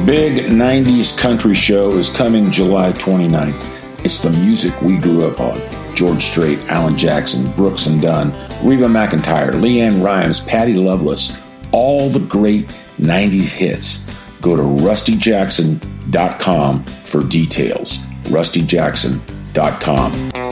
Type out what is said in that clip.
big 90s country show is coming July 29th. It's the music we grew up on. George Strait, Alan Jackson, Brooks and Dunn, Reba McEntire, LeAnn Rimes, Patty Loveless, all the great 90s hits. Go to rustyjackson.com for details. rustyjackson.com.